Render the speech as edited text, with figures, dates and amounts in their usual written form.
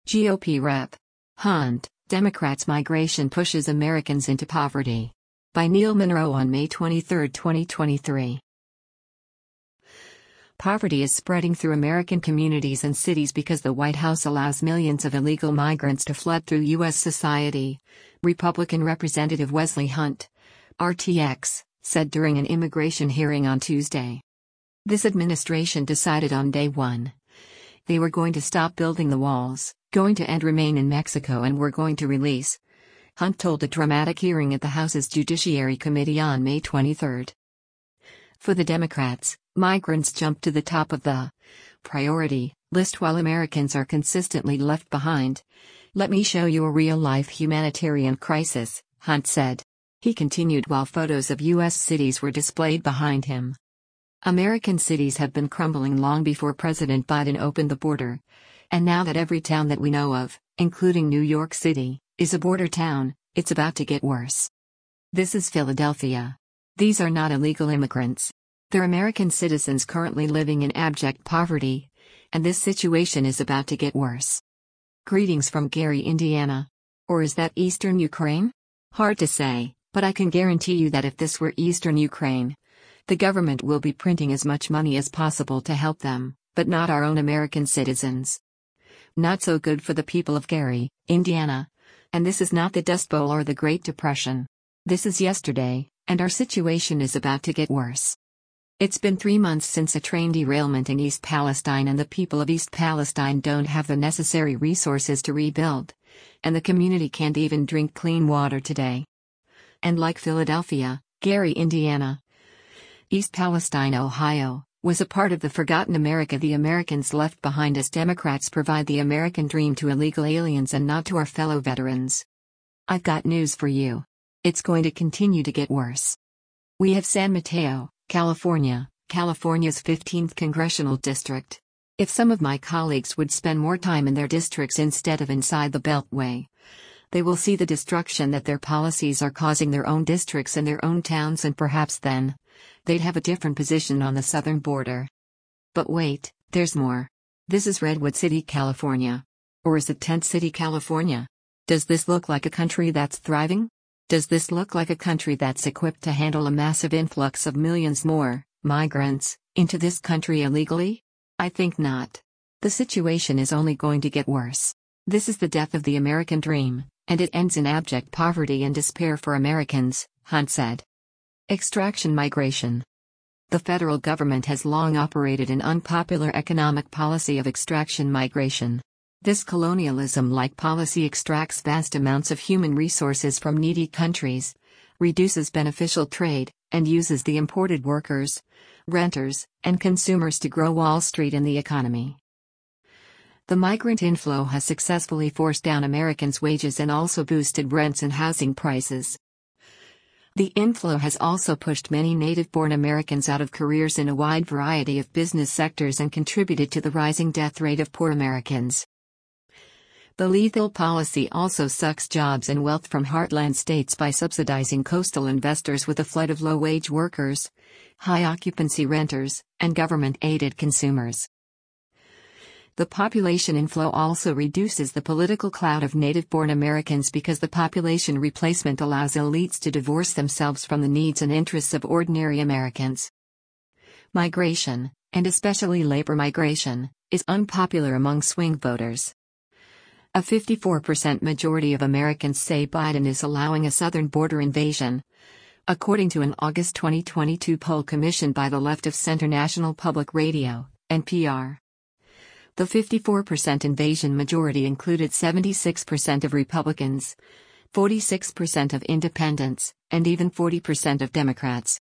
GOP Rep. Hunt, Democrats' migration pushes Americans into poverty. By Neil Monroe on May 23, 2023. Poverty is spreading through American communities and cities because the White House allows millions of illegal migrants to flood through U.S. society, Republican Representative Wesley Hunt, RTX, said during an immigration hearing on Tuesday. This administration decided on day one. They were going to stop building the walls, going to end remain in Mexico, and were going to release, Hunt told a dramatic hearing at the House's Judiciary Committee on May 23. For the Democrats, migrants jump to the top of the priority list while Americans are consistently left behind. Let me show you a real-life humanitarian crisis, Hunt said. He continued while photos of U.S. cities were displayed behind him. American cities have been crumbling long before President Biden opened the border. And now that every town that we know of, including New York City, is a border town, it's about to get worse. This is Philadelphia. These are not illegal immigrants. They're American citizens currently living in abject poverty, and this situation is about to get worse. Greetings from Gary, Indiana. Or is that eastern Ukraine? Hard to say, but I can guarantee you that if this were eastern Ukraine, the government will be printing as much money as possible to help them, but not our own American citizens. Not so good for the people of Gary, Indiana. And this is not the Dust Bowl or the Great Depression. This is yesterday, and our situation is about to get worse. It's been 3 months since a train derailment in East Palestine, and the people of East Palestine don't have the necessary resources to rebuild. And the community can't even drink clean water today. And like Philadelphia, Gary, Indiana, East Palestine, Ohio, was a part of the forgotten America, the Americans left behind as Democrats provide the American dream to illegal aliens and not to our fellow veterans. I've got news for you. It's going to continue to get worse. We have San Mateo, California, California's 15th congressional district. If some of my colleagues would spend more time in their districts instead of inside the Beltway, they will see the destruction that their policies are causing their own districts and their own towns, and perhaps then they'd have a different position on the southern border. But wait, there's more. This is Redwood City, California. Or is it Tent City, California? Does this look like a country that's thriving? Does this look like a country that's equipped to handle a massive influx of millions more migrants into this country illegally? I think not. The situation is only going to get worse. This is the death of the American dream, and it ends in abject poverty and despair for Americans, Hunt said. Extraction migration. The federal government has long operated an unpopular economic policy of extraction migration. This colonialism-like policy extracts vast amounts of human resources from needy countries, reduces beneficial trade, and uses the imported workers, renters, and consumers to grow Wall Street and the economy. The migrant inflow has successfully forced down Americans' wages and also boosted rents and housing prices. The inflow has also pushed many native-born Americans out of careers in a wide variety of business sectors and contributed to the rising death rate of poor Americans. The lethal policy also sucks jobs and wealth from heartland states by subsidizing coastal investors with a flood of low-wage workers, high-occupancy renters, and government-aided consumers. The population inflow also reduces the political clout of native-born Americans because the population replacement allows elites to divorce themselves from the needs and interests of ordinary Americans. Migration, and especially labor migration, is unpopular among swing voters. A 54% majority of Americans say Biden is allowing a southern border invasion, according to an August 2022 poll commissioned by the Left of Center National Public Radio, NPR. The 54% invasion majority included 76% of Republicans, 46% of independents, and even 40% of Democrats.